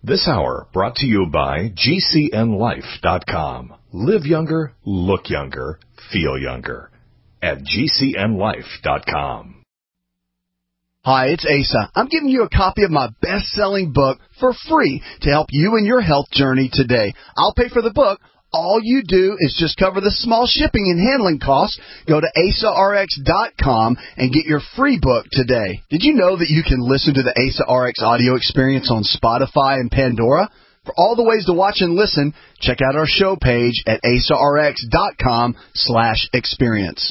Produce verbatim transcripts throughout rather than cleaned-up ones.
This hour brought to you by G C N life dot com. Live younger, look younger, feel younger at G C N life dot com. Hi, it's Asa. I'm giving you a copy of my best-selling book for free to help you in your health journey today. I'll pay for the book. All you do is just cover the small shipping and handling costs. Go to asa r x dot com and get your free book today. Did you know that you can listen to the Asa R X audio experience on Spotify and Pandora? For all the ways to watch and listen, check out our show page at asa r x dot com slash experience.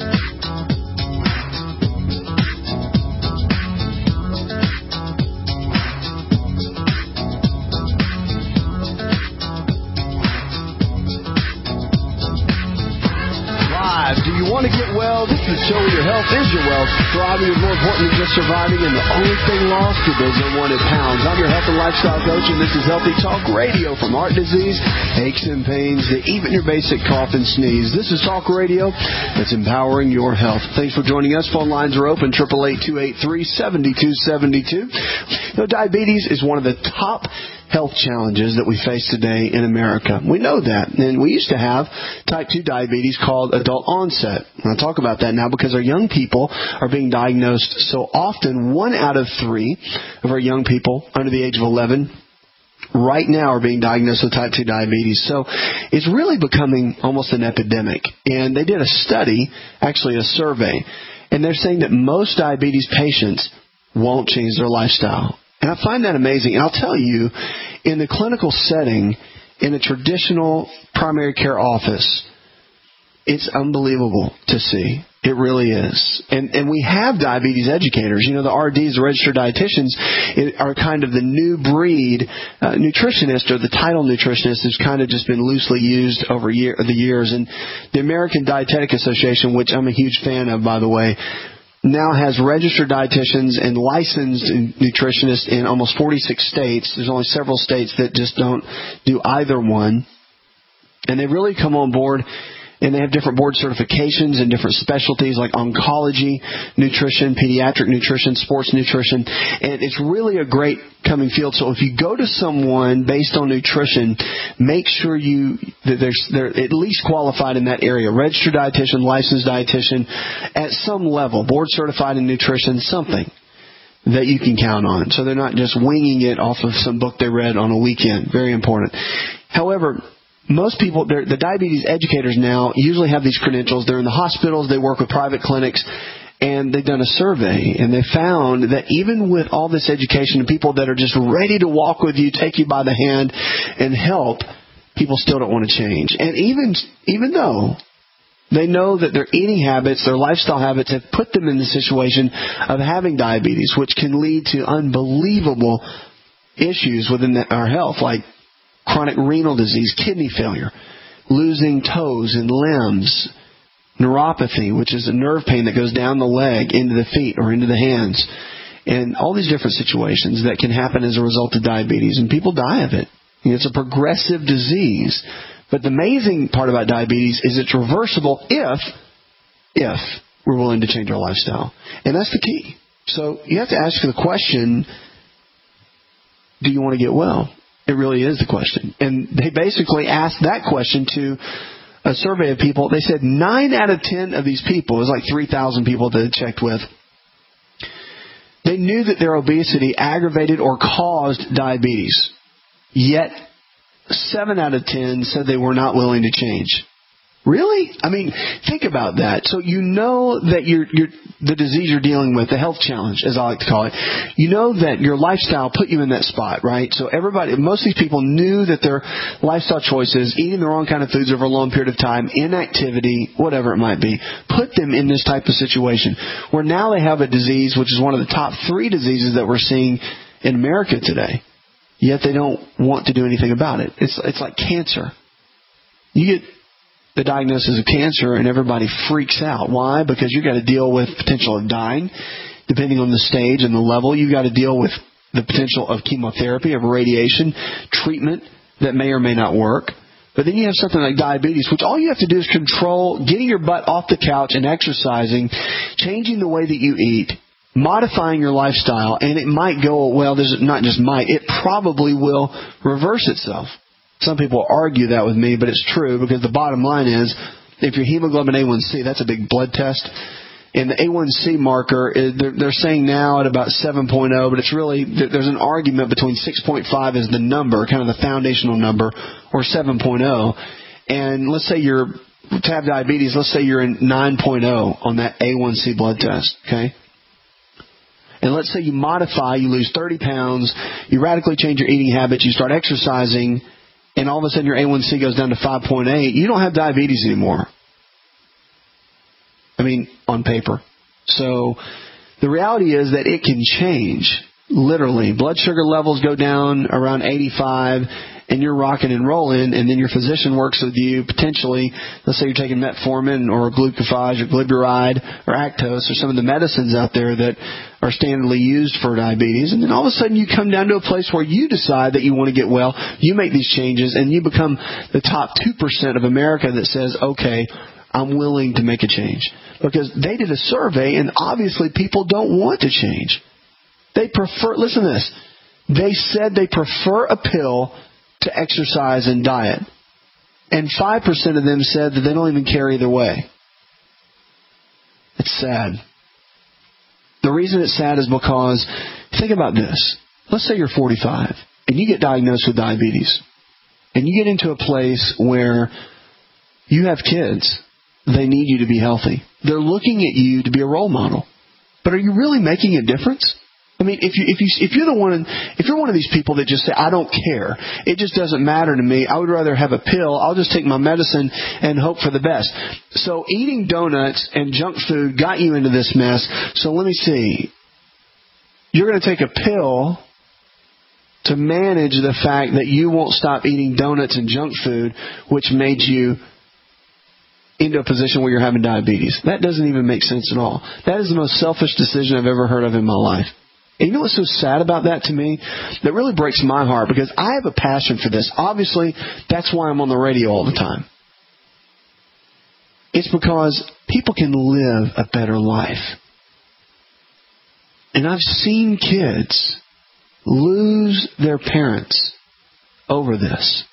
Do you want to get well? This is the show where your health is your wealth. Thriving is more important than just surviving, and the only thing lost are those unwanted pounds. I'm your health and lifestyle coach, and this is Healthy Talk Radio. From heart disease, aches and pains, to even your basic cough and sneeze. This is Talk Radio that's empowering your health. Thanks for joining us. Phone lines are open, eight eight eight, two eight three, seven two seven two. You know, diabetes is one of the top health challenges that we face today in America. We know that. And we used to have type two diabetes called adult onset. And I'll talk about that now because our young people are being diagnosed so often. One out of three of our young people under the age of eleven right now are being diagnosed with type two diabetes. So it's really becoming almost an epidemic. And they did a study, actually a survey, and they're saying that most diabetes patients won't change their lifestyle. And I find that amazing. And I'll tell you, in the clinical setting, in a traditional primary care office, it's unbelievable to see. It really is. And and we have diabetes educators. You know, the R Ds, the registered dietitians, are kind of the new breed uh, nutritionist, or the title nutritionist has kind of just been loosely used over year, the years. And the American Dietetic Association, which I'm a huge fan of, by the way, now has registered dietitians and licensed nutritionists in almost forty-six states. There's only several states that just don't do either one. And they really come on board, and they have different board certifications and different specialties like oncology, nutrition, pediatric nutrition, sports nutrition. And it's really a great coming field. So if you go to someone based on nutrition, make sure you that they're, they're at least qualified in that area. Registered dietitian, licensed dietitian, at some level, board certified in nutrition, something that you can count on. So they're not just winging it off of some book they read on a weekend. Very important. However, most people, the diabetes educators now usually have these credentials. They're in the hospitals. They work with private clinics. And they've done a survey, and they found that even with all this education and people that are just ready to walk with you, take you by the hand, and help, people still don't want to change. And even even though they know that their eating habits, their lifestyle habits have put them in the situation of having diabetes, which can lead to unbelievable issues within our health, like chronic renal disease, kidney failure, losing toes and limbs, neuropathy, which is a nerve pain that goes down the leg into the feet or into the hands, and all these different situations that can happen as a result of diabetes, and people die of it. You know, it's a progressive disease. But the amazing part about diabetes is it's reversible if, if we're willing to change our lifestyle. And that's the key. So you have to ask the question, do you want to get well? It really is the question. And they basically asked that question to a survey of people. They said nine out of ten of these people, it was like three thousand people that they checked with, they knew that their obesity aggravated or caused diabetes. Yet, seven out of ten said they were not willing to change. Really? I mean, think about that. So you know that you're, you're, the disease you're dealing with, the health challenge, as I like to call it, you know that your lifestyle put you in that spot, right? So everybody, most of these people knew that their lifestyle choices, eating the wrong kind of foods over a long period of time, inactivity, whatever it might be, put them in this type of situation where now they have a disease, which is one of the top three diseases that we're seeing in America today. Yet they don't want to do anything about it. It's, it's like cancer. You get the diagnosis of cancer, and everybody freaks out. Why? Because you've got to deal with potential of dying, depending on the stage and the level. You've got to deal with the potential of chemotherapy, of radiation, treatment that may or may not work. But then you have something like diabetes, which all you have to do is control getting your butt off the couch and exercising, changing the way that you eat, modifying your lifestyle, and it might go, well, there's not just might, it probably will reverse itself. Some people argue that with me, but it's true, because the bottom line is, if your hemoglobin A one C, that's a big blood test, and the A one C marker, they're, they're saying now at about seven point oh, but it's really, there's an argument between six point five as the number, kind of the foundational number, or seven point oh. And let's say you're, to have diabetes, let's say you're in nine point oh on that A one C blood test, okay? And let's say you modify, you lose thirty pounds, you radically change your eating habits, you start exercising, and all of a sudden your A one C goes down to five point eight, you don't have diabetes anymore. I mean, on paper. So the reality is that it can change, literally. Blood sugar levels go down around eighty-five, and you're rocking and rolling, and then your physician works with you potentially. Let's say you're taking metformin or glucophage or glyburide or Actos or some of the medicines out there that are standardly used for diabetes. And then all of a sudden you come down to a place where you decide that you want to get well. You make these changes, and you become the top two percent of America that says, okay, I'm willing to make a change. Because they did a survey, and obviously people don't want to change. They prefer, listen to this, they said they prefer a pill to exercise and diet. And five percent of them said that they don't even care either way. It's sad. The reason it's sad is because, think about this. Let's say you're forty-five, and you get diagnosed with diabetes. And you get into a place where you have kids. They need you to be healthy. They're looking at you to be a role model. But are you really making a difference? I mean, if you if you if you're the one if you're one of these people that just say, I don't care, it just doesn't matter to me, I would rather have a pill, I'll just take my medicine and hope for the best. So eating donuts and junk food got you into this mess. So let me see. You're going to take a pill to manage the fact that you won't stop eating donuts and junk food, which made you into a position where you're having diabetes. That doesn't even make sense at all. That is the most selfish decision I've ever heard of in my life. And you know what's so sad about that to me? That really breaks my heart, because I have a passion for this. Obviously, that's why I'm on the radio all the time. It's because people can live a better life. And I've seen kids lose their parents over this.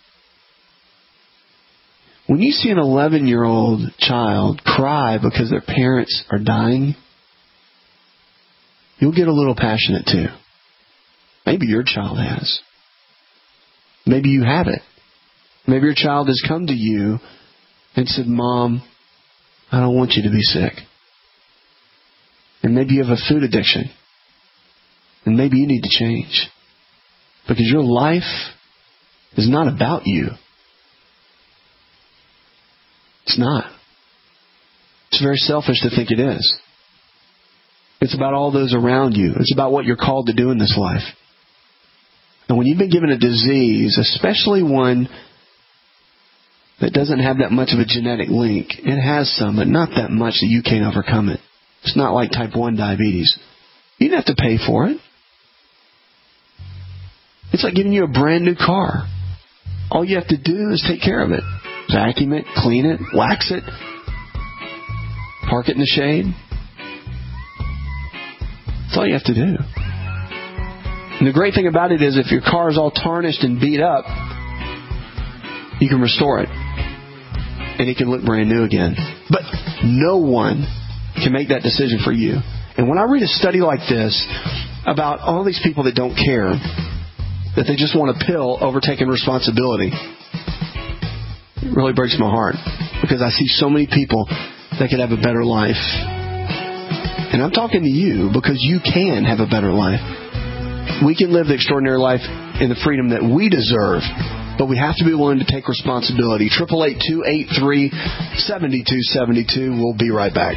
When you see an eleven-year-old child cry because their parents are dying, you'll get a little passionate too. Maybe your child has. Maybe you have it. Maybe your child has come to you and said, Mom, I don't want you to be sick. And maybe you have a food addiction. And maybe you need to change. Because your life is not about you. It's not. It's very selfish to think it is. It's about all those around you. It's about what you're called to do in this life. And when you've been given a disease, especially one that doesn't have that much of a genetic link, it has some, but not that much that you can't overcome it. It's not like type one diabetes. You don't have to pay for it. It's like giving you a brand new car. All you have to do is take care of it. Vacuum it, clean it, wax it, park it in the shade. That's all you have to do. And the great thing about it is if your car is all tarnished and beat up, you can restore it. And it can look brand new again. But no one can make that decision for you. And when I read a study like this about all these people that don't care, that they just want a pill over taking responsibility, it really breaks my heart. Because I see so many people that could have a better life. And I'm talking to you because you can have a better life. We can live the extraordinary life in the freedom that we deserve, but we have to be willing to take responsibility. eight eight eight, two eight three, seven two seven two. We'll be right back.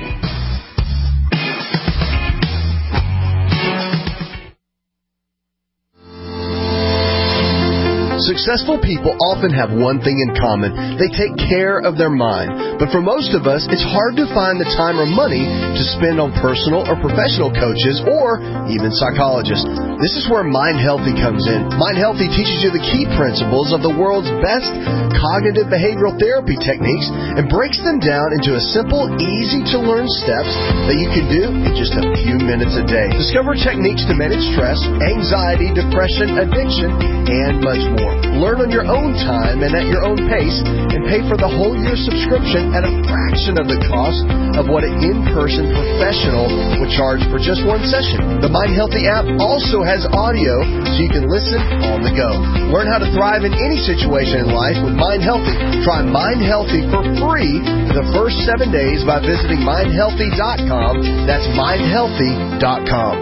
Successful people often have one thing in common. They take care of their mind. But for most of us, it's hard to find the time or money to spend on personal or professional coaches or even psychologists. This is where Mind Healthy comes in. Mind Healthy teaches you the key principles of the world's best cognitive behavioral therapy techniques and breaks them down into a simple, easy-to-learn steps that you can do in just a few minutes a day. Discover techniques to manage stress, anxiety, depression, addiction, and much more. Learn on your own time and at your own pace, and pay for the whole year subscription at a fraction of the cost of what an in-person professional would charge for just one session. The Mind Healthy app also has audio so you can listen on the go. Learn how to thrive in any situation in life with Mind Healthy. Try Mind Healthy for free for the first seven days by visiting mind healthy dot com. That's mind healthy dot com.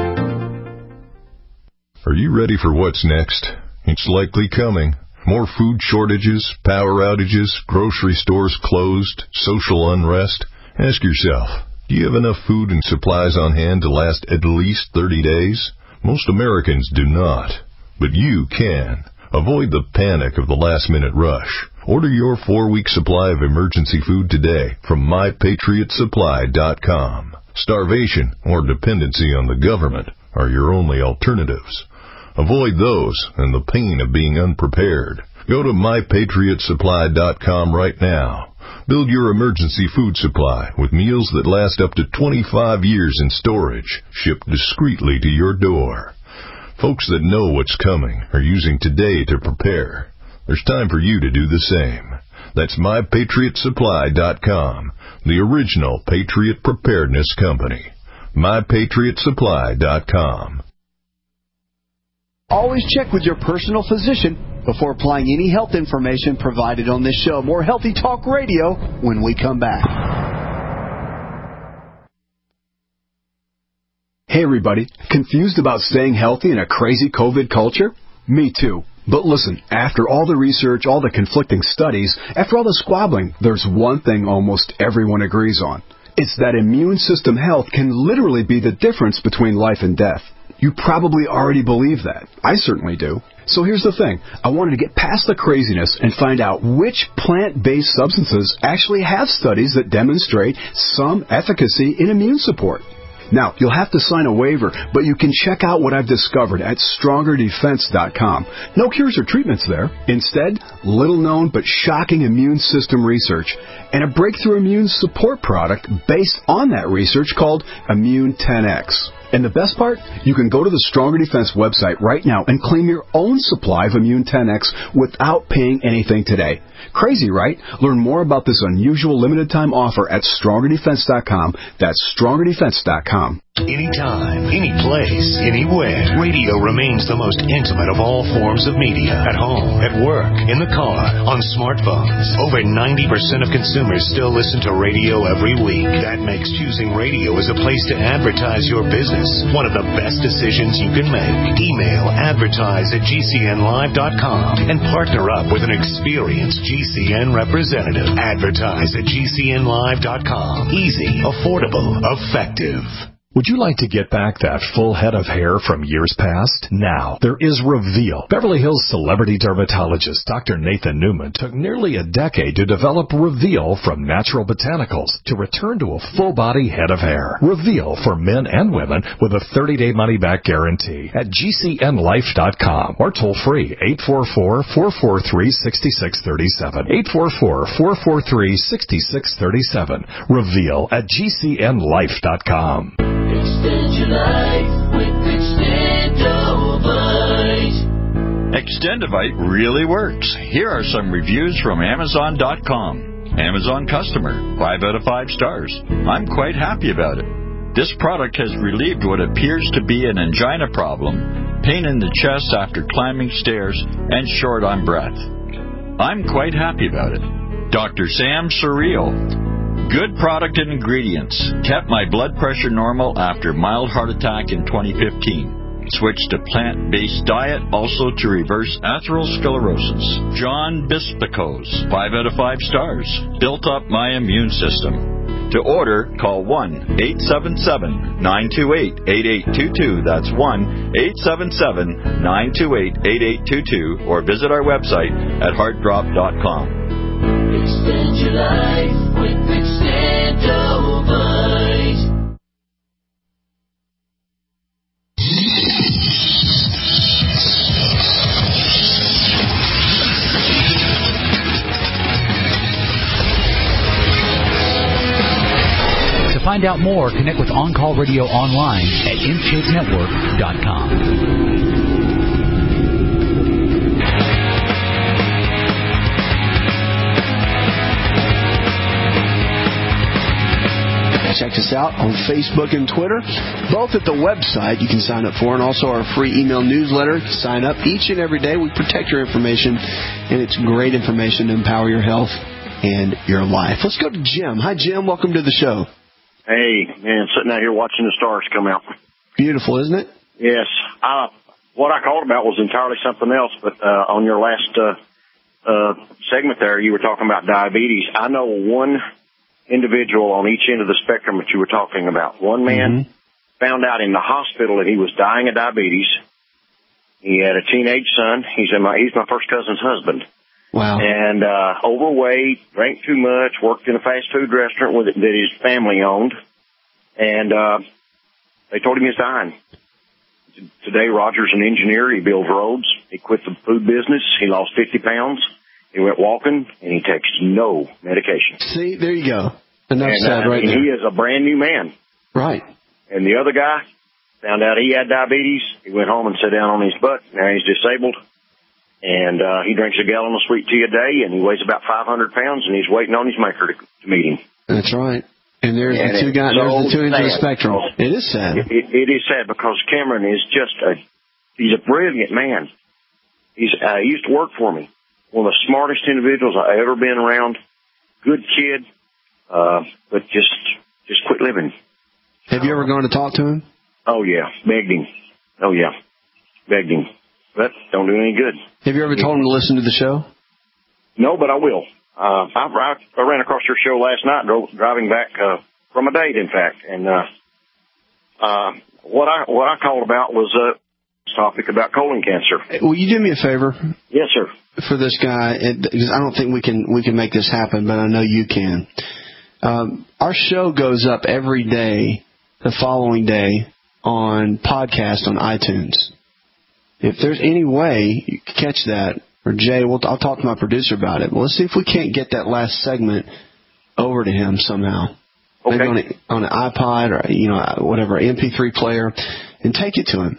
Are you ready for what's next? It's likely coming. More food shortages, power outages, grocery stores closed, social unrest. Ask yourself, do you have enough food and supplies on hand to last at least thirty days? Most Americans do not, but you can. Avoid the panic of the last-minute rush. Order your four-week supply of emergency food today from my patriot supply dot com. Starvation or dependency on the government are your only alternatives. Avoid those and the pain of being unprepared. Go to my patriot supply dot com right now. Build your emergency food supply with meals that last up to twenty-five years in storage, shipped discreetly to your door. Folks that know what's coming are using today to prepare. There's time for you to do the same. That's my patriot supply dot com, the original Patriot Preparedness Company. my patriot supply dot com. Always check with your personal physician before applying any health information provided on this show. More Healthy Talk Radio when we come back. Hey everybody, confused about staying healthy in a crazy COVID culture? Me too. But listen, after all the research, all the conflicting studies, after all the squabbling, there's one thing almost everyone agrees on. It's that immune system health can literally be the difference between life and death. You probably already believe that. I certainly do. So here's the thing. I wanted to get past the craziness and find out which plant-based substances actually have studies that demonstrate some efficacy in immune support. Now, you'll have to sign a waiver, but you can check out what I've discovered at stronger defense dot com. No cures or treatments there. Instead, little-known but shocking immune system research and a breakthrough immune support product based on that research called Immune ten X. And the best part? You can go to the Stronger Defense website right now and claim your own supply of Immune ten X without paying anything today. Crazy, right? Learn more about this unusual limited-time offer at stronger defense dot com. That's stronger defense dot com. Anytime, any place, anywhere, radio remains the most intimate of all forms of media. At home, at work, in the car, on smartphones. Over ninety percent of consumers still listen to radio every week. That makes choosing radio as a place to advertise your business one of the best decisions you can make. Email advertise at G C N live dot com and partner up with an experienced G C N representative. Advertise at G C N live dot com. Easy, affordable, effective. Would you like to get back that full head of hair from years past? Now, there is Reveal. Beverly Hills celebrity dermatologist Doctor Nathan Newman took nearly a decade to develop Reveal from natural botanicals to return to a full-body head of hair. Reveal for men and women with a thirty-day money-back guarantee at G C N life dot com or toll-free eight four four, four four three, six six three seven. eight four four, four four three, six six three seven. Reveal at G C N life dot com. Extend your life with Extendovite. Extendovite really works. Here are some reviews from Amazon dot com. Amazon customer, five out of five stars. I'm quite happy about it. This product has relieved what appears to be an angina problem, pain in the chest after climbing stairs, and short on breath. I'm quite happy about it. Doctor Sam Surreal. Good product and ingredients. Kept my blood pressure normal after mild heart attack in twenty fifteen. Switched to plant-based diet, also to reverse atherosclerosis. John Bispicos, five out of five stars. Built up my immune system. To order, call one eight seven seven, nine two eight, eight eight two two. That's one eight seven seven, nine two eight, eight eight two two, or visit our website at heart drop dot com. Extend your life with Extendovite. To find out more, connect with On Call Radio online at inscape network dot com. Check us out on Facebook and Twitter, both at the website you can sign up for, and also our free email newsletter. Sign up each and every day. We protect your information, and it's great information to empower your health and your life. Let's go to Jim. Hi, Jim. Welcome to the show. Hey, man, sitting out here watching the stars come out. Beautiful, isn't it? Yes. Uh, what I called about was entirely something else, but uh, on your last uh, uh, segment there, you were talking about diabetes. I know one individual on each end of the spectrum that you were talking about. One man mm-hmm. found out in the hospital that he was dying of diabetes. He had a teenage son. He's in my, he's my first cousin's husband. Wow. And uh, overweight, drank too much, worked in a fast food restaurant with it, that his family owned. And uh, they told him he was dying. Today, Roger's an engineer. He builds roads. He quit the food business. He lost fifty pounds. He went walking, and he takes no medication. See, there you go. Enough and, said uh, right and there. he is a brand new man. Right. And the other guy found out he had diabetes. He went home and sat down on his butt. Now he's disabled. And uh, he drinks a gallon of sweet tea a day, and he weighs about five hundred pounds, and he's waiting on his maker to, to meet him. That's right. And there's and the two guys, so there's the two ends of the sad. spectrum. It is sad. It, it, it is sad because Cameron is just a, he's a brilliant man. He's, uh, he used to work for me. One of the smartest individuals I've ever been around. Good kid, uh, but just, just quit living. Have you ever gone to talk to him? Oh, yeah. Begged him. Oh, yeah. Begged him. But don't do any good. Have you ever told him to listen to the show? No, but I will. Uh, I, I, I ran across your show last night, drove, driving back uh, from a date, in fact. And uh, uh, what I what I called about was a topic about colon cancer. Will you do me a favor? Yes, sir. For this guy, it, because I don't think we can we can make this happen, but I know you can. Um, our show goes up every day, the following day, on podcast on iTunes. If there's any way you can catch that, or Jay, we'll, I'll talk to my producer about it. Well, let's see if we can't get that last segment over to him somehow. Okay. Maybe on, a, on an iPod or, you know, whatever, M P three player, and take it to him.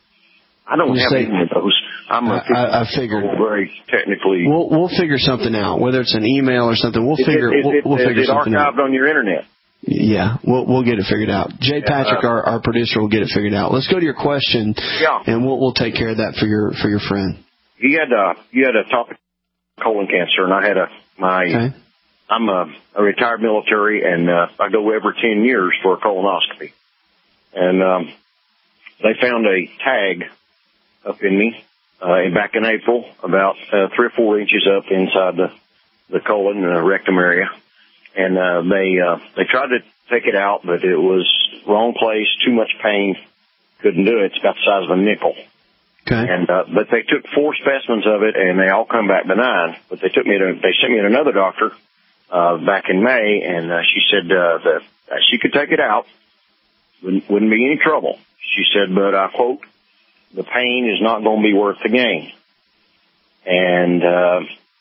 I don't have say, any of those. I'm a I, I figured. Very technically. We'll, we'll figure something out, whether it's an email or something. We'll is figure. It, is we'll, it, we'll is figure it something out. archived on your internet? Yeah, we'll we'll get it figured out. Jay Patrick, our, our producer, will get it figured out. Let's go to your question, yeah. and we'll we'll take care of that for your for your friend. You had a you had a topic colon cancer, and I had a my. Okay. I'm a, a retired military, and uh, I go every ten years for a colonoscopy, and um, they found a tag up in me uh, back in April, about uh, three or four inches up inside the the colon and the rectum area. And, uh, they, uh, they tried to take it out, but it was wrong place, too much pain, couldn't do it. It's about the size of a nickel. Okay. And, uh, but they took four specimens of it and they all come back benign, but they took me to, they sent me to another doctor, uh, back in May, and, uh, she said, uh, that uh, she could take it out. Wouldn't, wouldn't be any trouble. She said, but I quote, the pain is not going to be worth the gain. And, uh,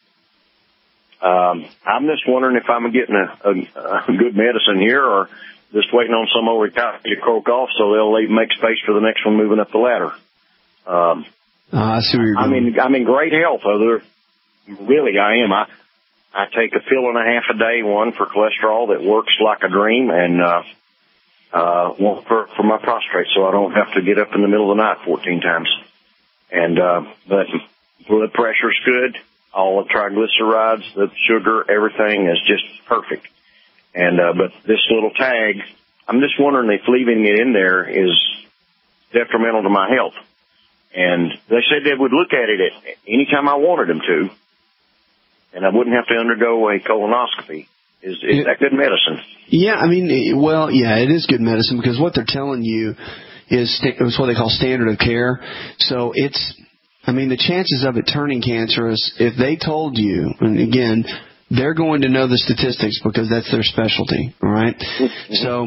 Um, I'm just wondering if I'm getting a, a, a good medicine here or just waiting on some old retired to croak off so they'll leave, make space for the next one moving up the ladder. Um, uh, I see where you're going. I'm in, I'm in great health. Other, really, I am. I, I take a pill and a half a day, one for cholesterol that works like a dream, and, uh, uh, one for, for my prostate so I don't have to get up in the middle of the night fourteen times. And, uh, but blood pressure's good. All the triglycerides, the sugar, everything is just perfect. And, uh, but this little tag, I'm just wondering if leaving it in there is detrimental to my health. And they said they would look at it at any time I wanted them to, and I wouldn't have to undergo a colonoscopy. Is, is it, that good medicine? Yeah, I mean, well, yeah, it is good medicine because what they're telling you is, is what they call standard of care. So it's, I mean, the chances of it turning cancerous, if they told you, and again, they're going to know the statistics because that's their specialty, all right? Mm-hmm. So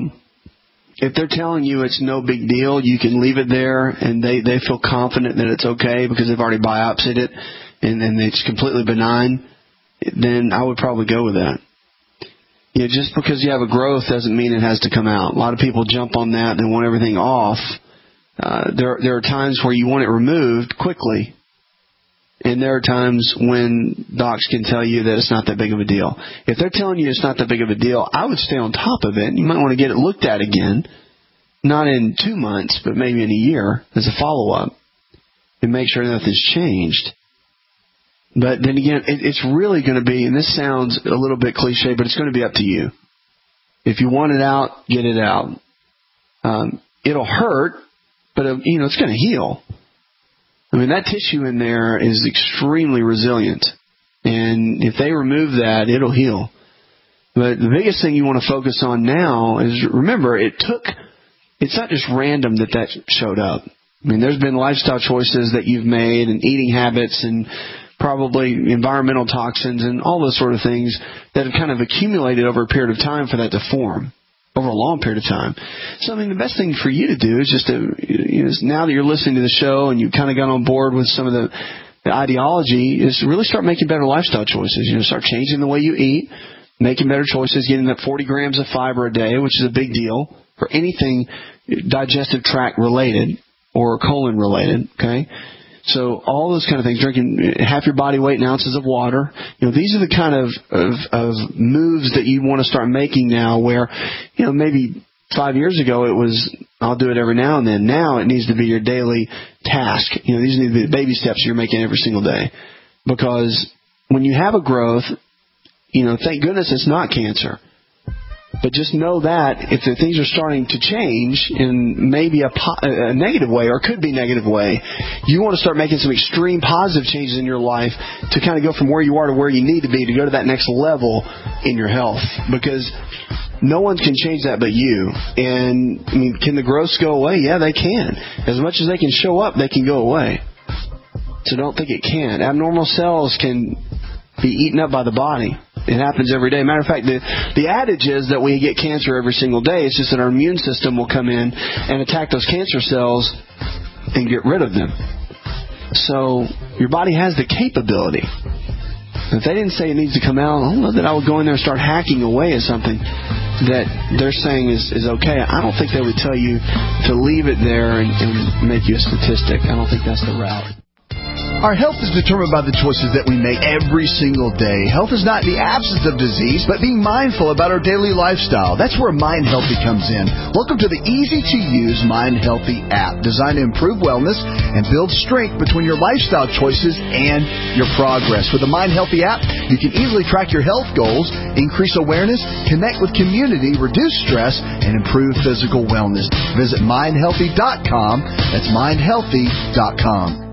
if they're telling you it's no big deal, you can leave it there, and they, they feel confident that it's okay because they've already biopsied it, and then it's completely benign, then I would probably go with that. Yeah, just because you have a growth doesn't mean it has to come out. A lot of people jump on that and want everything off. Uh, there, there are times where you want it removed quickly, and there are times when docs can tell you that it's not that big of a deal. If they're telling you it's not that big of a deal, I would stay on top of it. You might want to get it looked at again, not in two months, but maybe in a year as a follow-up, and make sure nothing's changed. But then again, it, it's really going to be, and this sounds a little bit cliche, but it's going to be up to you. If you want it out, get it out. Um, it'll hurt, but it, you know it's going to heal. I mean, that tissue in there is extremely resilient, and if they remove that, it'll heal. But the biggest thing you want to focus on now is, remember, it took. It's not just random that that showed up. I mean, there's been lifestyle choices that you've made, and eating habits, and probably environmental toxins and all those sort of things that have kind of accumulated over a period of time for that to form, over a long period of time. So, I mean, the best thing for you to do is just to, you know, now that you're listening to the show and you kind of got on board with some of the, the ideology, is to really start making better lifestyle choices. You know, start changing the way you eat, making better choices, getting that forty grams of fiber a day, which is a big deal for anything digestive tract related or colon related, okay? So all those kind of things, drinking half your body weight in ounces of water, you know, these are the kind of, of, of moves that you want to start making now where, you know, maybe five years ago it was, I'll do it every now and then. Now it needs to be your daily task. You know, these need to be the baby steps you're making every single day. Because when you have a growth, you know, thank goodness it's not cancer. But just know that if the things are starting to change in maybe a, po- a negative way, or could be negative way, you want to start making some extreme positive changes in your life to kind of go from where you are to where you need to be to go to that next level in your health. Because no one can change that but you. And, I mean, can the growths go away? Yeah, they can. As much as they can show up, they can go away. So don't think it can. Abnormal cells can be eaten up by the body. It happens every day. Matter of fact, the, the adage is that we get cancer every single day. It's just that our immune system will come in and attack those cancer cells and get rid of them. So your body has the capability. If they didn't say it needs to come out, I don't know that I would go in there and start hacking away at something that they're saying is, is okay. I don't think they would tell you to leave it there and, and make you a statistic. I don't think that's the route. Our health is determined by the choices that we make every single day. Health is not the absence of disease, but being mindful about our daily lifestyle. That's where Mind Healthy comes in. Welcome to the easy-to-use Mind Healthy app, designed to improve wellness and build strength between your lifestyle choices and your progress. With the Mind Healthy app, you can easily track your health goals, increase awareness, connect with community, reduce stress, and improve physical wellness. Visit mind healthy dot com. That's mind healthy dot com.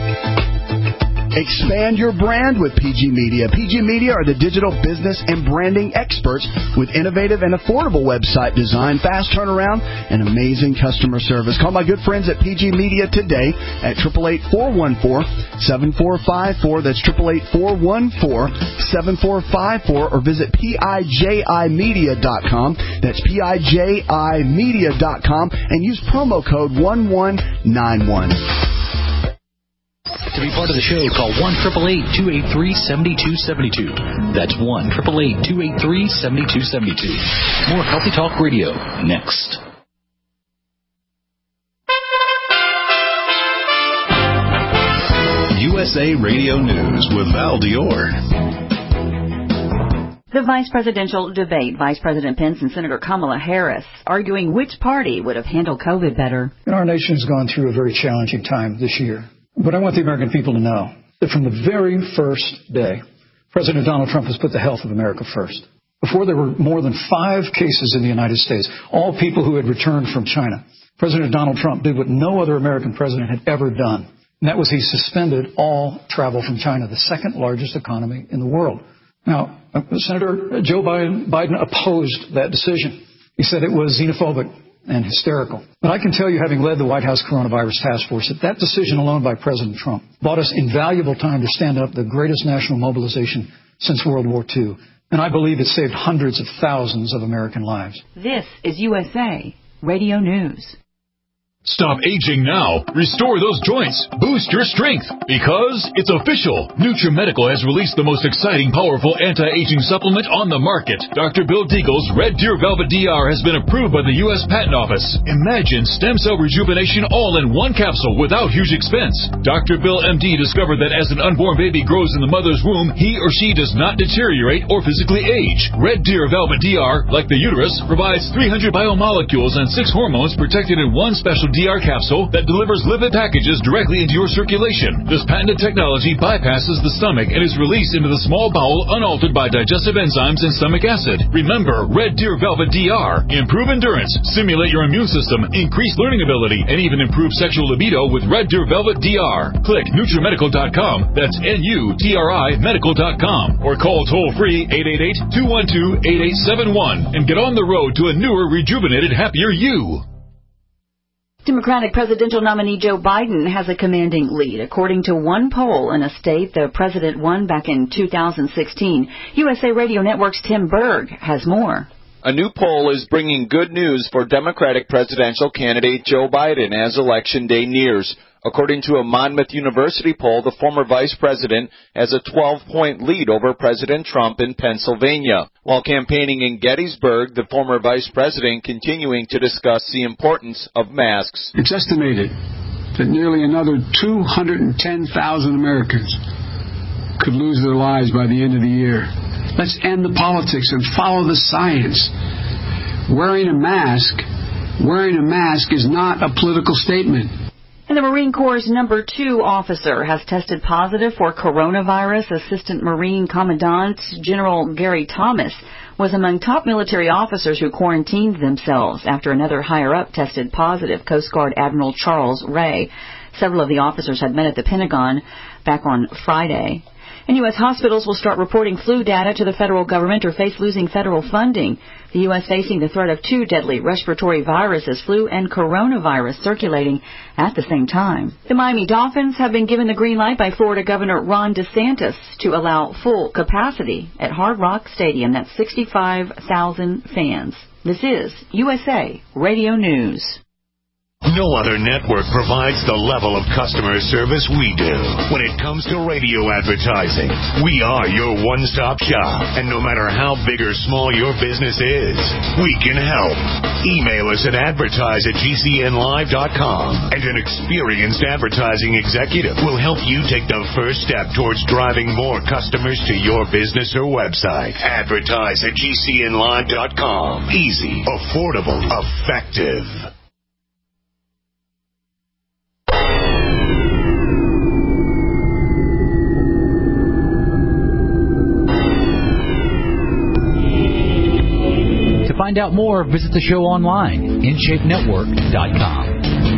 Expand your brand with P G Media. P G Media are the digital business and branding experts with innovative and affordable website design, fast turnaround, and amazing customer service. Call my good friends at P G Media today at eight eight eight, four one four, seven four five four. That's eight eight eight, four one four, seven four five four. Or visit P I J I media dot com. That's P I J I media dot com. And use promo code one one nine one. To be part of the show, call one eight eight eight, two eight three, seven two seven two. That's one eight eight eight, two eight three, seven two seven two. More Healthy Talk Radio next. U S A Radio News with Val Dior. The vice presidential debate, Vice President Pence and Senator Kamala Harris arguing which party would have handled COVID better. And our nation has gone through a very challenging time this year. But I want the American people to know that from the very first day, President Donald Trump has put the health of America first. Before there were more than five cases in the United States, all people who had returned from China, President Donald Trump did what no other American president had ever done. And that was he suspended all travel from China, the second largest economy in the world. Now, uh, Senator Joe Biden, Biden opposed that decision. He said it was xenophobic and hysterical. But I can tell you, having led the White House Coronavirus Task Force, that that decision alone by President Trump bought us invaluable time to stand up the greatest national mobilization since World War Two. And I believe it saved hundreds of thousands of American lives. This is U S A Radio News. Stop aging now. Restore those joints. Boost your strength. Because it's official. NutriMedical has released the most exciting, powerful anti-aging supplement on the market. Doctor Bill Deagle's Red Deer Velvet D R has been approved by the U S Patent Office. Imagine stem cell rejuvenation all in one capsule without huge expense. Doctor Bill M D discovered that as an unborn baby grows in the mother's womb, he or she does not deteriorate or physically age. Red Deer Velvet D R, like the uterus, provides three hundred biomolecules and six hormones protected in one special D R capsule that delivers lipid packages directly into your circulation. This patented technology bypasses the stomach and is released into the small bowel unaltered by digestive enzymes and stomach acid. Remember, Red Deer Velvet D R. Improve endurance, stimulate your immune system, increase learning ability, and even improve sexual libido with Red Deer Velvet D R. Click NutriMedical dot com. That's N U T R I medical dot com. Or call toll-free eight eight eight, two one two, eight eight seven one and get on the road to a newer, rejuvenated, happier you. Democratic presidential nominee Joe Biden has a commanding lead. According to one poll in a state the president won back in two thousand sixteen, U S A Radio Network's Tim Berg has more. A new poll is bringing good news for Democratic presidential candidate Joe Biden as Election Day nears. According to a Monmouth University poll, the former vice president has a twelve-point lead over President Trump in Pennsylvania. While campaigning in Gettysburg, the former vice president continuing to discuss the importance of masks. It's estimated that nearly another two hundred ten thousand Americans could lose their lives by the end of the year. Let's end the politics and follow the science. Wearing a mask, wearing a mask is not a political statement. And the Marine Corps' number two officer has tested positive for coronavirus. Assistant Marine Commandant General Gary Thomas was among top military officers who quarantined themselves after another higher-up tested positive, Coast Guard Admiral Charles Ray. Several of the officers had met at the Pentagon back on Friday. And U S hospitals will start reporting flu data to the federal government or face losing federal funding. The U S facing the threat of two deadly respiratory viruses, flu and coronavirus, circulating at the same time. The Miami Dolphins have been given the green light by Florida Governor Ron DeSantis to allow full capacity at Hard Rock Stadium. That's sixty-five thousand fans. This is U S A Radio News. No other network provides the level of customer service we do. When it comes to radio advertising, we are your one-stop shop. And no matter how big or small your business is, we can help. Email us at advertise at G C N live dot com, and an experienced advertising executive will help you take the first step towards driving more customers to your business or website. Advertise at G C N live dot com. Easy, affordable, effective. To find out more, visit the show online, in shape network dot com.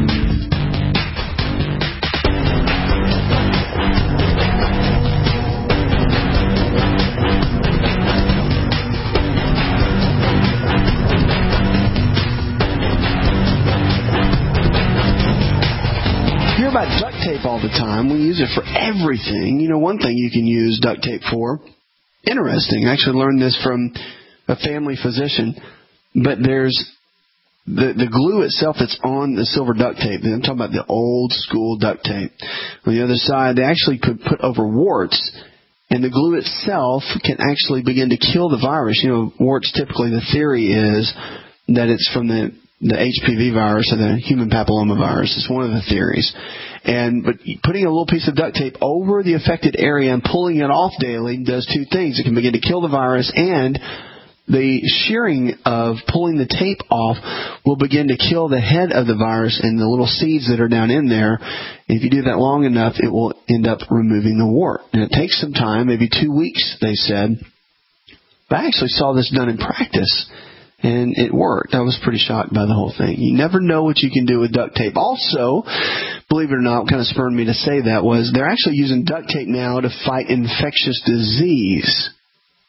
You hear about duct tape all the time. We use it for everything. You know, one thing you can use duct tape for, interesting, I actually learned this from a family physician, but there's the the glue itself that's on the silver duct tape. I'm talking about the old school duct tape. On the other side, they actually could put over warts, and the glue itself can actually begin to kill the virus. You know, warts, typically the theory is that it's from the the H P V virus or the human papilloma virus. It's one of the theories. And but putting a little piece of duct tape over the affected area and pulling it off daily does two things. It can begin to kill the virus, and the shearing of pulling the tape off will begin to kill the head of the virus and the little seeds that are down in there. If you do that long enough, it will end up removing the wart. And it takes some time, maybe two weeks, they said. But I actually saw this done in practice, and it worked. I was pretty shocked by the whole thing. You never know what you can do with duct tape. Also, believe it or not, what kind of spurred me to say that was they're actually using duct tape now to fight infectious disease.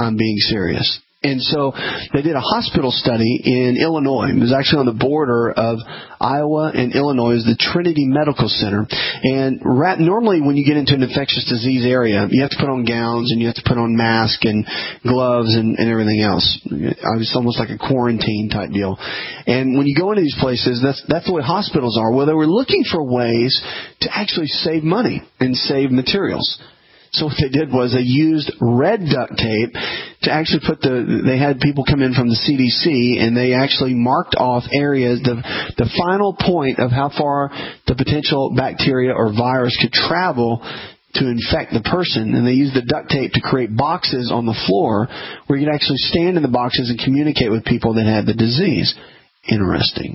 I'm being serious. And so they did a hospital study in Illinois. It was actually on the border of Iowa and Illinois. It was the Trinity Medical Center. And rat, normally when you get into an infectious disease area, you have to put on gowns and you have to put on masks and gloves and, and everything else. It's almost like a quarantine type deal. And when you go into these places, that's, that's the way hospitals are. Well, they were looking for ways to actually save money and save materials. So what they did was they used red duct tape to actually put the, they had people come in from the C D C and they actually marked off areas, the, the final point of how far the potential bacteria or virus could travel to infect the person. And they used the duct tape to create boxes on the floor where you could actually stand in the boxes and communicate with people that had the disease. Interesting.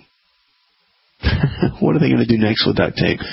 What are they going to do next with duct tape?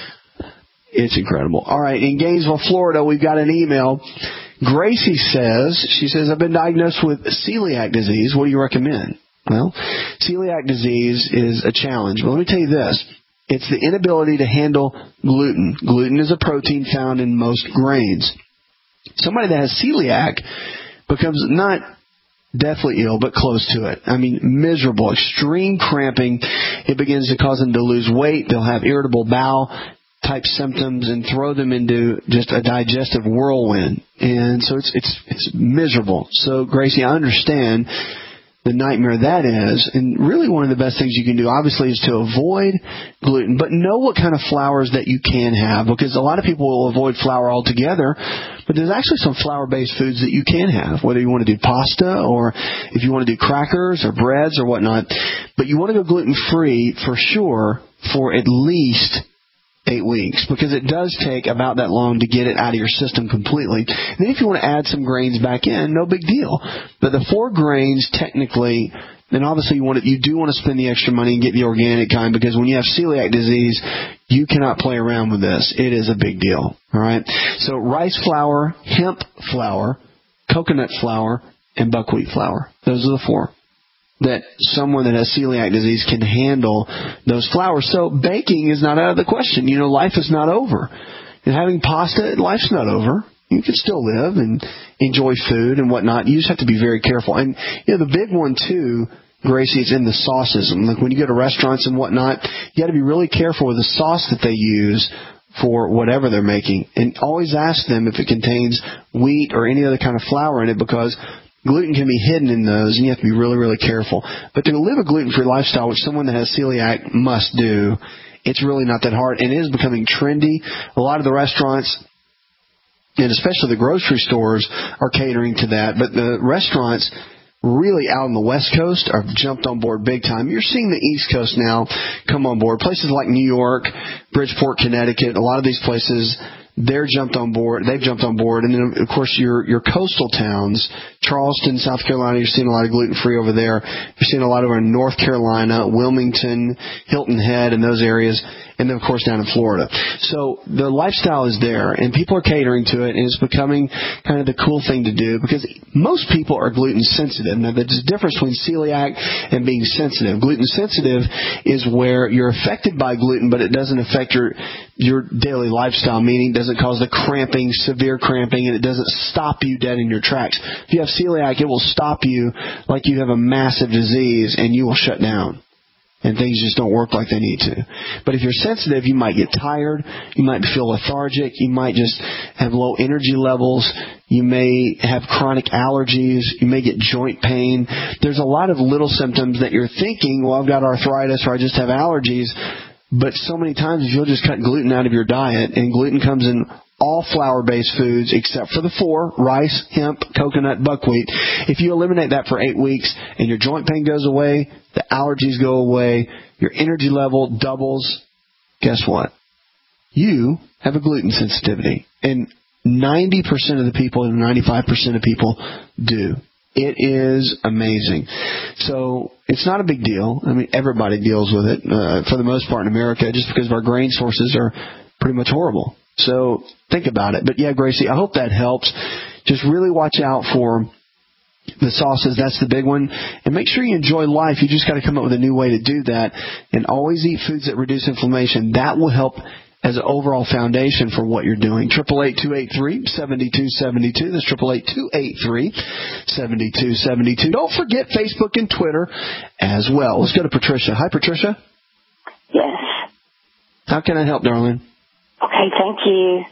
It's incredible. All right, in Gainesville, Florida, we've got an email. Gracie says, she says, I've been diagnosed with celiac disease. What do you recommend? Well, celiac disease is a challenge. But let me tell you this. It's the inability to handle gluten. Gluten is a protein found in most grains. Somebody that has celiac becomes not deathly ill, but close to it. I mean, miserable, extreme cramping. It begins to cause them to lose weight. They'll have irritable bowel type symptoms and throw them into just a digestive whirlwind. And so it's it's it's miserable. So, Gracie, I understand the nightmare that is. And really one of the best things you can do, obviously, is to avoid gluten, but know what kind of flours that you can have, because a lot of people will avoid flour altogether, but there's actually some flour-based foods that you can have, whether you want to do pasta or if you want to do crackers or breads or whatnot. But you want to go gluten-free for sure for at least eight weeks, because it does take about that long to get it out of your system completely. And then if you want to add some grains back in, no big deal. But the four grains, technically, then obviously you want to, you do want to spend the extra money and get the organic kind, because when you have celiac disease, you cannot play around with this. It is a big deal. All right. So rice flour, hemp flour, coconut flour, and buckwheat flour. Those are the four that someone that has celiac disease can handle those flours. So baking is not out of the question. You know, life is not over. And having pasta, life's not over. You can still live and enjoy food and whatnot. You just have to be very careful. And, you know, the big one, too, Gracie, is in the sauces. And like when you go to restaurants and whatnot, you got to be really careful with the sauce that they use for whatever they're making. And always ask them if it contains wheat or any other kind of flour in it, because gluten can be hidden in those, and you have to be really, really careful. But to live a gluten-free lifestyle, which someone that has celiac must do, it's really not that hard. And it is becoming trendy. A lot of the restaurants, and especially the grocery stores, are catering to that. But the restaurants really out on the West Coast have jumped on board big time. You're seeing the East Coast now come on board. Places like New York, Bridgeport, Connecticut, a lot of these places, they're jumped on board. They've jumped on board. And then, of course, your your coastal towns, Charleston, South Carolina, you're seeing a lot of gluten-free over there. You're seeing a lot over in North Carolina, Wilmington, Hilton Head, and those areas. And then, of course, down in Florida. So the lifestyle is there, and people are catering to it, and it's becoming kind of the cool thing to do, because most people are gluten sensitive. Now, there's a difference between celiac and being sensitive. Gluten sensitive is where you're affected by gluten, but it doesn't affect your your daily lifestyle, meaning it doesn't cause the cramping, severe cramping, and it doesn't stop you dead in your tracks. If you have celiac, it will stop you like you have a massive disease, and you will shut down. And things just don't work like they need to. But if you're sensitive, you might get tired. You might feel lethargic. You might just have low energy levels. You may have chronic allergies. You may get joint pain. There's a lot of little symptoms that you're thinking, well, I've got arthritis or I just have allergies. But so many times if you'll just cut gluten out of your diet, and gluten comes in all flour-based foods except for the four, rice, hemp, coconut, buckwheat. If you eliminate that for eight weeks and your joint pain goes away, the allergies go away, your energy level doubles, guess what? You have a gluten sensitivity. And ninety percent of the people and ninety-five percent of people do. It is amazing. So it's not a big deal. I mean, everybody deals with it uh, for the most part in America, just because of our grain sources are pretty much horrible. So think about it. But yeah, Gracie, I hope that helps. Just really watch out for the sauces. That's the big one. And make sure you enjoy life. You just got to come up with a new way to do that. And always eat foods that reduce inflammation. That will help as an overall foundation for what you're doing. triple eight, two eight three, seven two seven two. That's triple eight, two eight three, seven two seven two. Don't forget Facebook and Twitter as well. Let's go to Patricia. Hi, Patricia. Yes. How can I help, darling? Okay, thank you.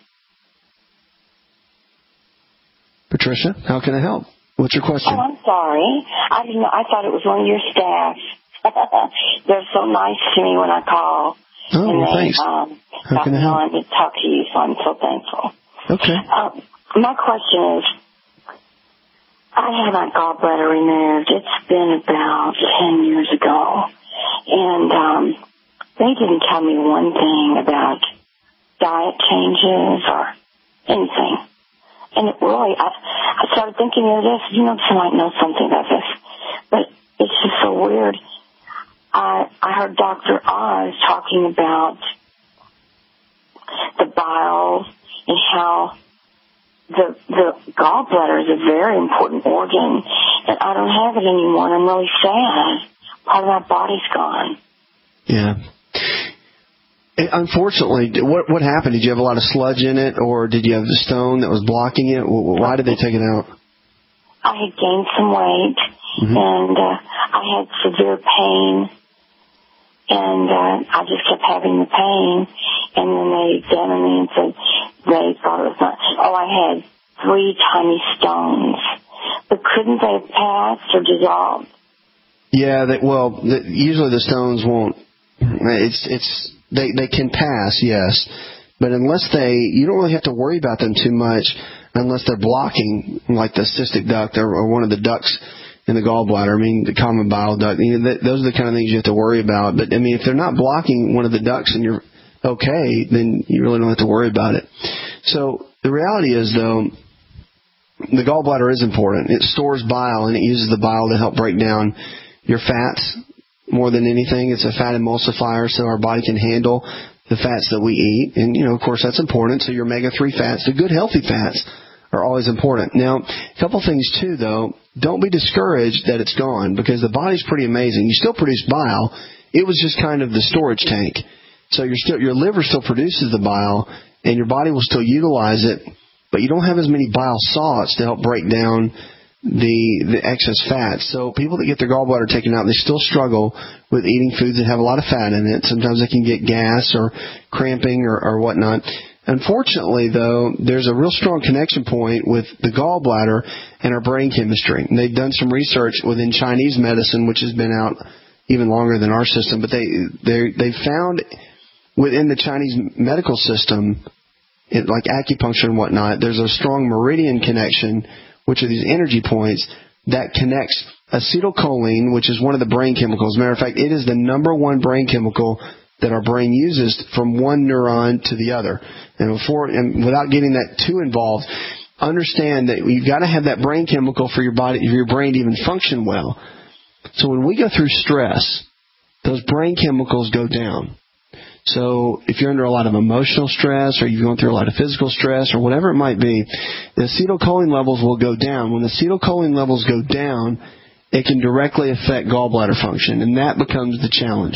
Patricia, how can I help? What's your question? Oh, I'm sorry. I didn't know. I thought it was one of your staff. They're so nice to me when I call. Oh, and well, they, thanks. Um, how can I help? To talk to you, so I'm so thankful. Okay. Uh, my question is, I had my gallbladder removed. It's been about ten years ago. And um, they didn't tell me one thing about diet changes or anything. And it really, I, I started thinking of this, you know, somebody knows something about this. But it's just so weird. I, I heard Doctor Oz talking about the bile and how the the gallbladder is a very important organ, and I don't have it anymore, and I'm really sad. Part of my body's gone. Yeah. Unfortunately, what what happened? Did you have a lot of sludge in it, or did you have the stone that was blocking it? Why did they take it out? I had gained some weight, mm-hmm. and uh, I had severe pain, and uh, I just kept having the pain. And then they examined me and said they thought it was not. Oh, I had three tiny stones, but couldn't they have passed or dissolved? Yeah, they, well, the, usually the stones won't. It's it's they they can pass, yes, but unless they, you don't really have to worry about them too much unless they're blocking, like the cystic duct or, or one of the ducts in the gallbladder. I mean, the common bile duct. You know, that, those are the kind of things you have to worry about. But I mean, if they're not blocking one of the ducts and you're okay, then you really don't have to worry about it. So the reality is, though, the gallbladder is important. It stores bile, and it uses the bile to help break down your fats more than anything. It's a fat emulsifier, so our body can handle the fats that we eat. And, you know, of course, that's important. So your omega three fats, the good, healthy fats, are always important. Now, a couple things, too, though. Don't be discouraged that it's gone, because the body's pretty amazing. You still produce bile. It was just kind of the storage tank. So you're still, your liver still produces the bile, and your body will still utilize it, but you don't have as many bile salts to help break down the the excess fat. So people that get their gallbladder taken out, they still struggle with eating foods that have a lot of fat in it. Sometimes they can get gas or cramping or, or whatnot. Unfortunately, though, there's a real strong connection point with the gallbladder and our brain chemistry. And they've done some research within Chinese medicine, which has been out even longer than our system, but they they they found within the Chinese medical system, it, like acupuncture and whatnot, there's a strong meridian connection, which are these energy points that connects acetylcholine, which is one of the brain chemicals. As a matter of fact, it is the number one brain chemical that our brain uses from one neuron to the other. And before, and without getting that too involved, understand that you've got to have that brain chemical for your body, for your brain to even function well. So when we go through stress, those brain chemicals go down. So if you're under a lot of emotional stress, or you're going through a lot of physical stress, or whatever it might be, the acetylcholine levels will go down. When the acetylcholine levels go down, it can directly affect gallbladder function, and that becomes the challenge.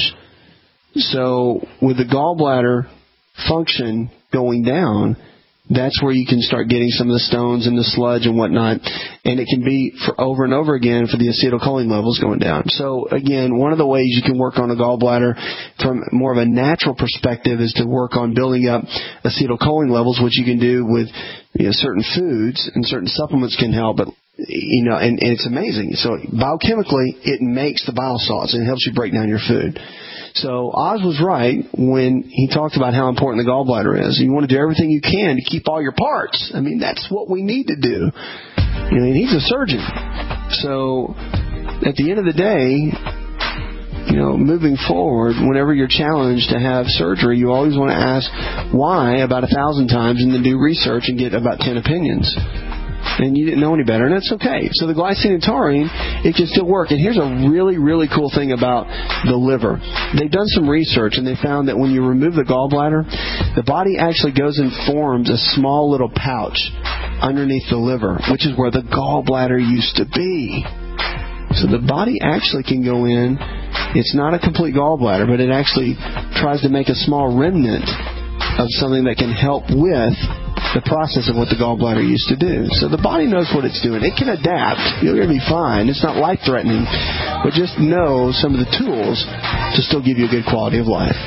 So with the gallbladder function going down, that's where you can start getting some of the stones and the sludge and whatnot, and it can be for over and over again for the acetylcholine levels going down. So again, one of the ways you can work on a gallbladder from more of a natural perspective is to work on building up acetylcholine levels, which you can do with, you know, certain foods, and certain supplements can help. But you know, and, and it's amazing. So biochemically, it makes the bile salts and it helps you break down your food. So Oz was right when he talked about how important the gallbladder is. You want to do everything you can to keep all your parts. I mean, that's what we need to do. You know, and he's a surgeon. So at the end of the day, you know, moving forward, whenever you're challenged to have surgery, you always want to ask why about a thousand times and then do research and get about ten opinions. And you didn't know any better, and that's okay. So the glycine and taurine, it can still work. And here's a really, really cool thing about the liver. They've done some research, and they found that when you remove the gallbladder, the body actually goes and forms a small little pouch underneath the liver, which is where the gallbladder used to be. So the body actually can go in. It's not a complete gallbladder, but it actually tries to make a small remnant of something that can help with the process of what the gallbladder used to do. So the body knows what it's doing. It can adapt. You're going to be fine. It's not life-threatening, but just know some of the tools to still give you a good quality of life.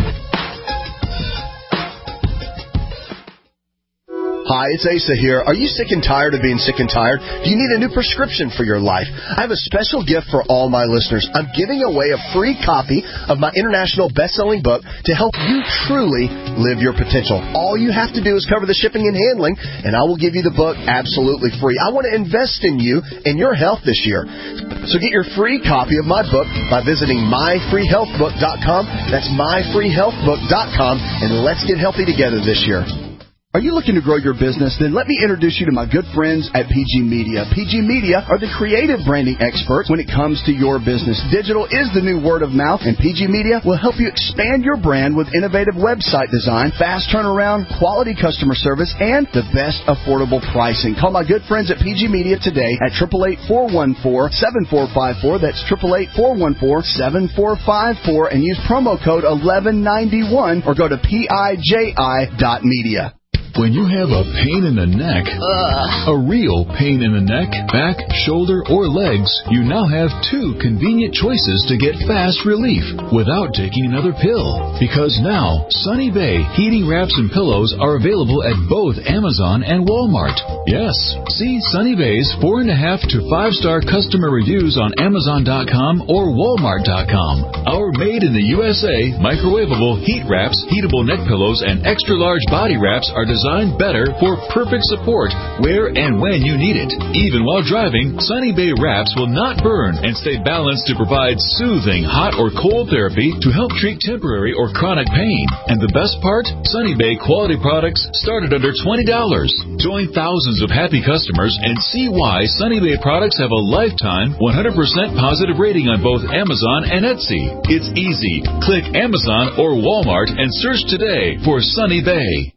Hi, it's Asa here. Are you sick and tired of being sick and tired? Do you need a new prescription for your life? I have a special gift for all my listeners. I'm giving away a free copy of my international best-selling book to help you truly live your potential. All you have to do is cover the shipping and handling, and I will give you the book absolutely free. I want to invest in you and your health this year. So get your free copy of my book by visiting my free health book dot com. That's my free health book dot com, and let's get healthy together this year. Are you looking to grow your business? Then let me introduce you to my good friends at P G Media. P G Media are the creative branding experts when it comes to your business. Digital is the new word of mouth, and P G Media will help you expand your brand with innovative website design, fast turnaround, quality customer service, and the best affordable pricing. Call my good friends at P G Media today at eight eight eight, four one four, seven four five four. That's eight eight eight, four one four, seven four five four, and use promo code eleven ninety-one or go to P I J I dot media. When you have a pain in the neck, Ugh. a real pain in the neck, back, shoulder, or legs, you now have two convenient choices to get fast relief without taking another pill. Because now, Sunny Bay heating wraps and pillows are available at both Amazon and Walmart. Yes, see Sunny Bay's four and a half to five star customer reviews on Amazon dot com or Walmart dot com. Our made in the U S A microwavable heat wraps, heatable neck pillows, and extra large body wraps are designed better for perfect support where and when you need it. Even while driving, Sunny Bay wraps will not burn and stay balanced to provide soothing hot or cold therapy to help treat temporary or chronic pain. And the best part? Sunny Bay quality products start at under twenty dollars. Join thousands of happy customers and see why Sunny Bay products have a lifetime one hundred percent positive rating on both Amazon and Etsy. It's easy. Click Amazon or Walmart and search today for Sunny Bay.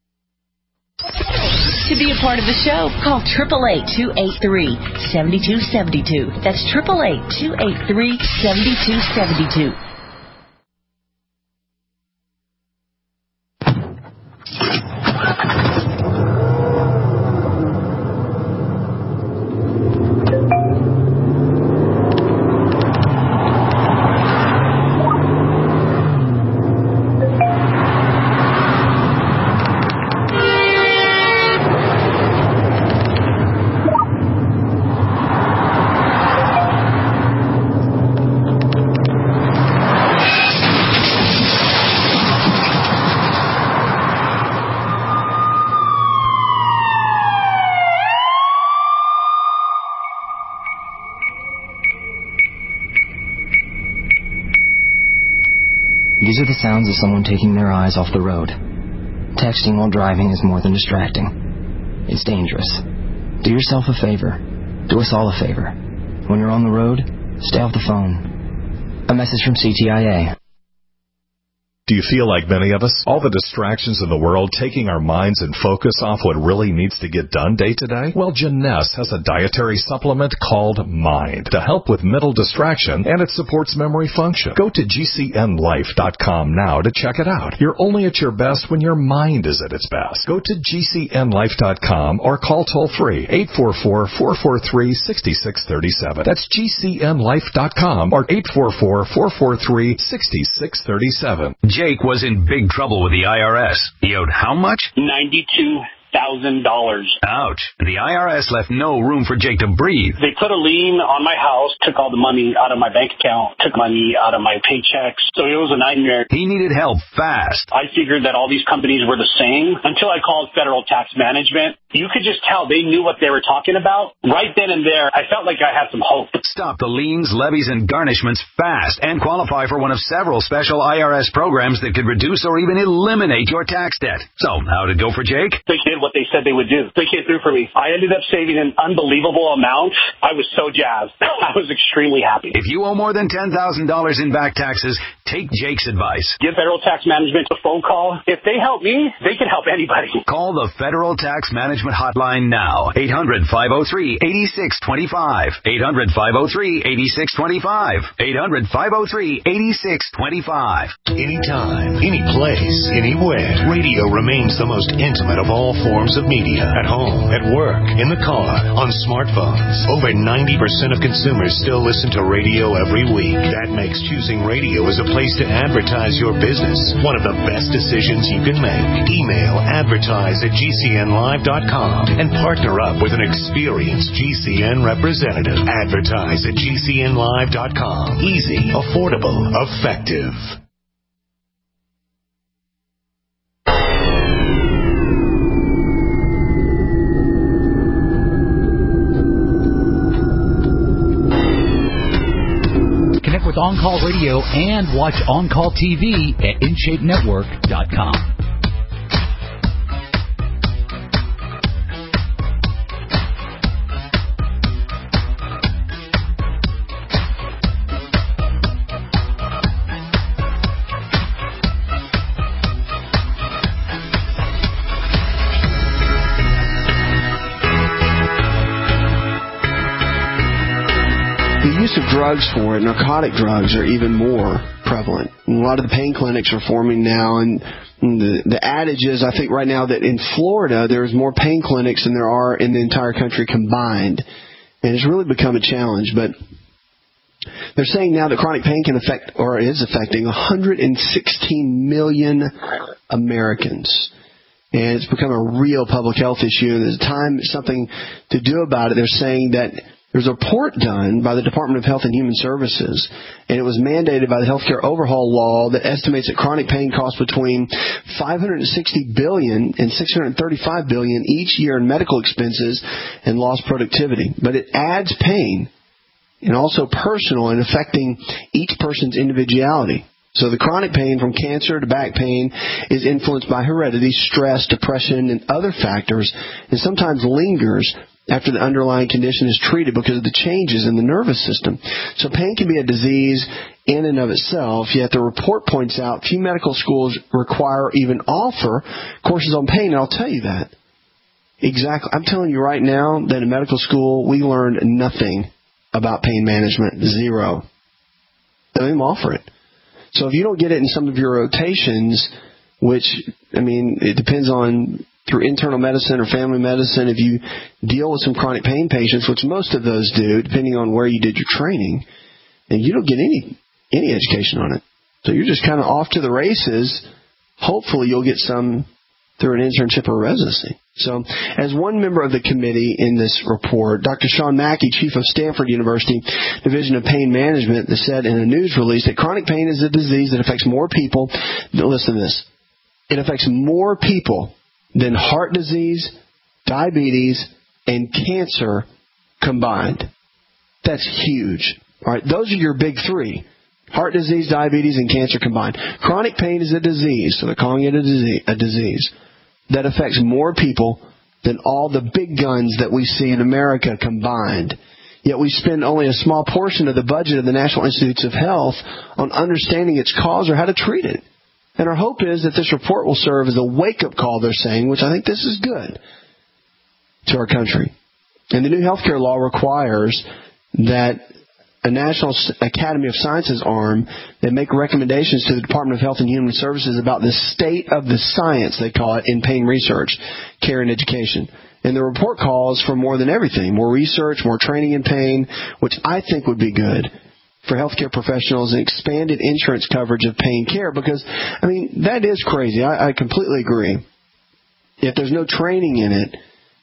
To be a part of the show, call eight eight eight, two eight three, seven two seven two. That's eight eight eight, two eight three, seven two seven two. These are the sounds of someone taking their eyes off the road. Texting while driving is more than distracting. It's dangerous. Do yourself a favor. Do us all a favor. When you're on the road, stay off the phone. A message from C T I A. Do you feel like many of us? All the distractions in the world taking our minds and focus off what really needs to get done day to day? Well, Janess has a dietary supplement called Mind to help with mental distraction, and it supports memory function. Go to G C N life dot com now to check it out. You're only at your best when your mind is at its best. Go to G C N life dot com or call toll-free eight four four, four four three, six six three seven. That's G C N life dot com or eight four four, four four three, six six three seven. Jake was in big trouble with the I R S. He owed how much? ninety-two thousand dollars. Ouch. The I R S left no room for Jake to breathe. They put a lien on my house, took all the money out of my bank account, took money out of my paychecks. So it was a nightmare. He needed help fast. I figured that all these companies were the same until I called Federal Tax Management. You could just tell they knew what they were talking about. Right then and there, I felt like I had some hope. Stop the liens, levies, and garnishments fast and qualify for one of several special I R S programs that could reduce or even eliminate your tax debt. So, how'd it go for Jake? It what they said they would do. They came through for me. I ended up saving an unbelievable amount. I was so jazzed. I was extremely happy. If you owe more than ten thousand dollars in back taxes, take Jake's advice. Give Federal Tax Management a phone call. If they help me, they can help anybody. Call the Federal Tax Management Hotline now. eight hundred, five oh three, eight six two five. eight hundred, five oh three, eight six two five. eight hundred, five oh three, eight six two five. Anytime, any place, anywhere. Radio remains the most intimate of all forms of media. At home, at work, in the car, on smartphones. Over ninety percent of consumers still listen to radio every week. That makes choosing radio as a place to advertise your business one of the best decisions you can make. Email advertise at G C N live dot com and partner up with an experienced G C N representative. Advertise at G C N live dot com. Easy, affordable, effective. Connect with On Call Radio and watch On Call T V at in shape network dot com. The use of drugs for it, narcotic drugs, are even more prevalent. And a lot of the pain clinics are forming now, and the, the adage is, I think right now, that in Florida there's more pain clinics than there are in the entire country combined. And it's really become a challenge. But they're saying now that chronic pain can affect, or is affecting, one hundred sixteen million Americans. And it's become a real public health issue. And there's time, something to do about it. They're saying that there's a report done by the Department of Health and Human Services, and it was mandated by the Healthcare Overhaul Law that estimates that chronic pain costs between five hundred sixty billion dollars and six hundred thirty-five billion dollars each year in medical expenses and lost productivity. But it adds pain, and also personal, and affecting each person's individuality. So the chronic pain, from cancer to back pain, is influenced by heredity, stress, depression, and other factors, and sometimes lingers after the underlying condition is treated because of the changes in the nervous system. So pain can be a disease in and of itself, yet the report points out few medical schools require or even offer courses on pain, and I'll tell you that. Exactly. I'm telling you right now that in medical school we learned nothing about pain management. Zero. They don't even offer it. So if you don't get it in some of your rotations, which, I mean, it depends on through internal medicine or family medicine, if you deal with some chronic pain patients, which most of those do, depending on where you did your training, and you don't get any any education on it. So you're just kind of off to the races. Hopefully you'll get some through an internship or residency. So as one member of the committee in this report, Doctor Sean Mackey, chief of Stanford University Division of Pain Management, said in a news release that chronic pain is a disease that affects more people. Listen to this. It affects more people than heart disease, diabetes, and cancer combined. That's huge. All right, those are your big three. Heart disease, diabetes, and cancer combined. Chronic pain is a disease, so they're calling it a disease, a disease that affects more people than all the big guns that we see in America combined. Yet we spend only a small portion of the budget of the National Institutes of Health on understanding its cause or how to treat it. And our hope is that this report will serve as a wake-up call, they're saying, which I think this is good, to our country. And the new healthcare law requires that a National Academy of Sciences arm that make recommendations to the Department of Health and Human Services about the state of the science, they call it, in pain research, care, and education. And the report calls for more than everything, more research, more training in pain, which I think would be good for healthcare professionals, and expanded insurance coverage of pain care, because, I mean, that is crazy. I, I completely agree. If there's no training in it,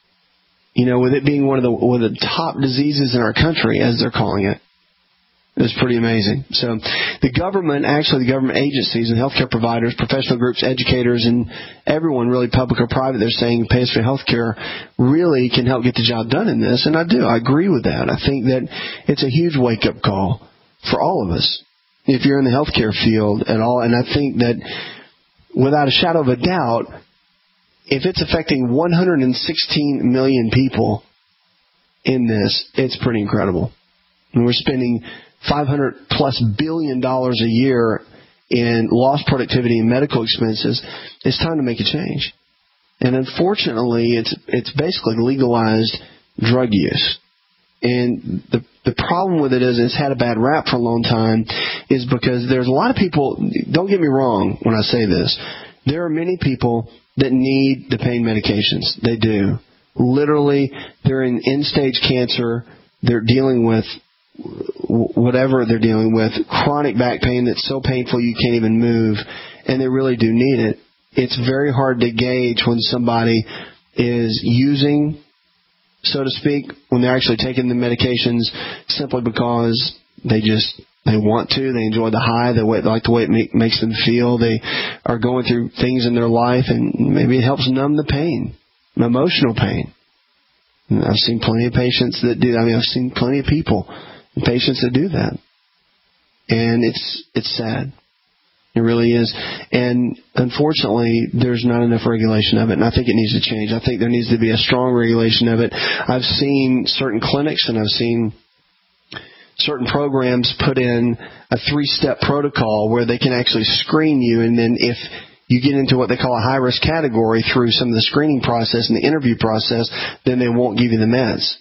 you know, with it being one of the one of the top diseases in our country, as they're calling it, it's pretty amazing. So the government, actually the government agencies and healthcare providers, professional groups, educators, and everyone, really public or private, they're saying pays for healthcare, really can help get the job done in this. And I do. I agree with that. I think that it's a huge wake-up call for all of us, if you're in the healthcare field at all. And I think that without a shadow of a doubt, if it's affecting one hundred sixteen million people in this, it's pretty incredible. And we're spending five hundred plus billion dollars a year in lost productivity and medical expenses. It's time to make a change. And unfortunately, it's it's basically legalized drug use. And the the problem with it is it's had a bad rap for a long time, is because there's a lot of people, don't get me wrong when I say this, there are many people that need the pain medications. They do. Literally, they're in end-stage cancer, they're dealing with whatever they're dealing with, chronic back pain that's so painful you can't even move, and they really do need it. It's very hard to gauge when somebody is using, so to speak, when they're actually taking the medications simply because they just, they want to, they enjoy the high, they like the way it make, makes them feel, they are going through things in their life, and maybe it helps numb the pain, emotional pain. And I've seen plenty of patients that do, I mean, I've seen plenty of people, patients that do that. And it's it's sad. It really is. And unfortunately, there's not enough regulation of it, and I think it needs to change. I think there needs to be a strong regulation of it. I've seen certain clinics and I've seen certain programs put in a three-step protocol where they can actually screen you, and then if you get into what they call a high-risk category through some of the screening process and the interview process, then they won't give you the meds.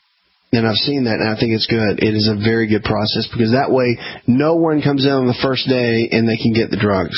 And I've seen that, and I think it's good. It is a very good process, because that way no one comes in on the first day and they can get the drugs.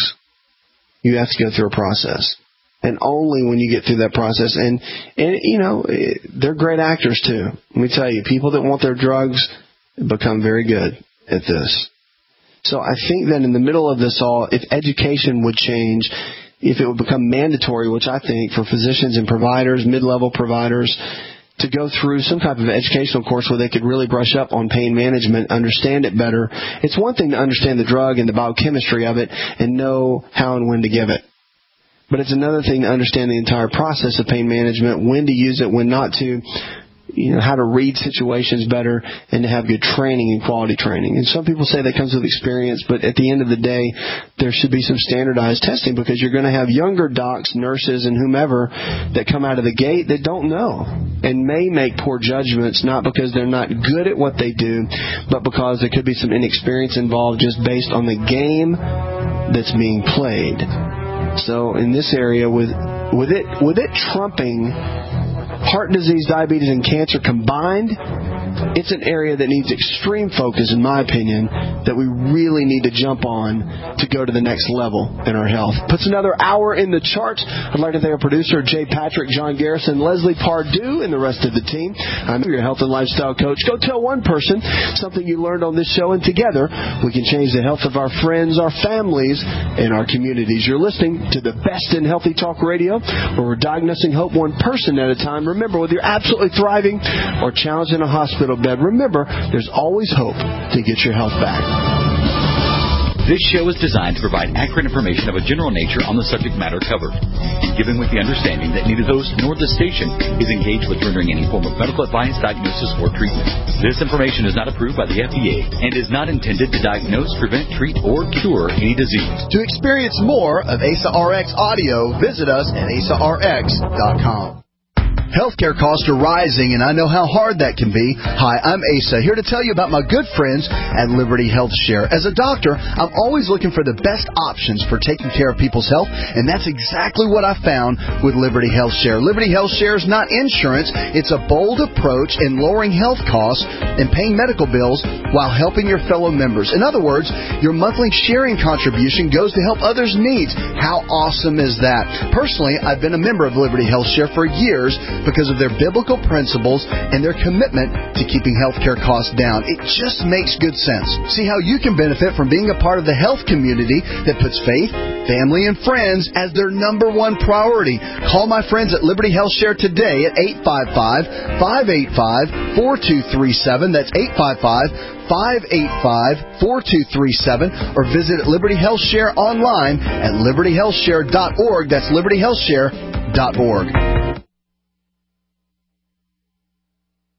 You have to go through a process. And only when you get through that process, and, and you know, they're great actors too. Let me tell you, people that want their drugs become very good at this. So I think that in the middle of this all, if education would change, if it would become mandatory, which I think for physicians and providers, mid-level providers, to go through some type of educational course where they could really brush up on pain management, understand it better. It's one thing to understand the drug and the biochemistry of it and know how and when to give it. But it's another thing to understand the entire process of pain management, when to use it, when not to, you know, how to read situations better, and to have good training and quality training. And some people say that comes with experience, but at the end of the day, there should be some standardized testing, because you're going to have younger docs, nurses, and whomever that come out of the gate that don't know and may make poor judgments, not because they're not good at what they do, but because there could be some inexperience involved just based on the game that's being played. So in this area, with with it with it trumping heart disease, diabetes, and cancer combined, it's an area that needs extreme focus, in my opinion, that we really need to jump on to go to the next level in our health. Puts another hour in the charts. I'd like to thank our producer, Jay Patrick, John Garrison, Leslie Pardue, and the rest of the team. I'm your health and lifestyle coach. Go tell one person something you learned on this show, and together we can change the health of our friends, our families, and our communities. You're listening to the best in Healthy Talk Radio, where we're diagnosing hope one person at a time. Remember, whether you're absolutely thriving or challenged in a hospital bed, remember, there's always hope to get your health back. This show is designed to provide accurate information of a general nature on the subject matter covered, given with the understanding that neither host nor the station is engaged with rendering any form of medical advice, diagnosis, or treatment. This information is not approved by the F D A and is not intended to diagnose, prevent, treat, or cure any disease. To experience more of A S A R X audio, visit us at A S A R X dot com. Healthcare costs are rising, and I know how hard that can be. Hi, I'm Asa, here to tell you about my good friends at Liberty Health Share. As a doctor, I'm always looking for the best options for taking care of people's health, and that's exactly what I found with Liberty Health Share. Liberty Health Share is not insurance. It's a bold approach in lowering health costs and paying medical bills while helping your fellow members. In other words, your monthly sharing contribution goes to help others' needs. How awesome is that? Personally, I've been a member of Liberty Health Share for years because of their biblical principles and their commitment to keeping healthcare costs down. It just makes good sense. See how you can benefit from being a part of the health community that puts faith, family, and friends as their number one priority. Call my friends at Liberty Health Share today at eight five five, five eight five, four two three seven. That's eight five five, five eight five, four two three seven. Or visit Liberty Health Share online at liberty health share dot org. That's liberty health share dot org.